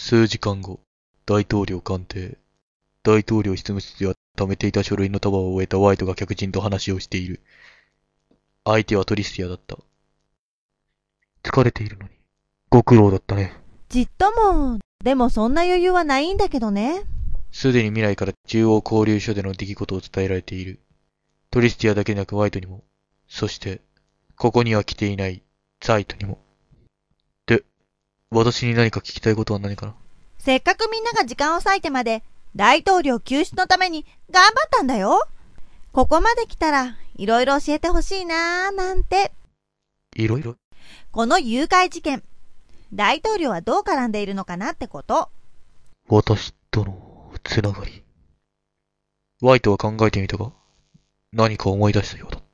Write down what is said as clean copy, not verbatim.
数時間後、大統領官邸。大統領執務室では貯めていた書類の束を終えたワイトが客人と話をしている。相手はトリスティアだった。疲れているのに、ご苦労だったね。 ちっとも、でもそんな余裕はないんだけどね。 すでに未来から中央交流所での出来事を伝えられている。トリスティアだけでなくワイトにも、そして、ここには来ていないザイトにも。で、私に何か聞きたいことは何かな？ せっかくみんなが時間を割いてまで大統領救出のために頑張ったんだよ。ここまで来たらいろいろ教えてほしいなーなんて。 いろいろ？ この誘拐事件、大統領はどう絡んでいるのかなってこと。 私とのつながり。ワイトは考えてみたが、何か思い出したようだ。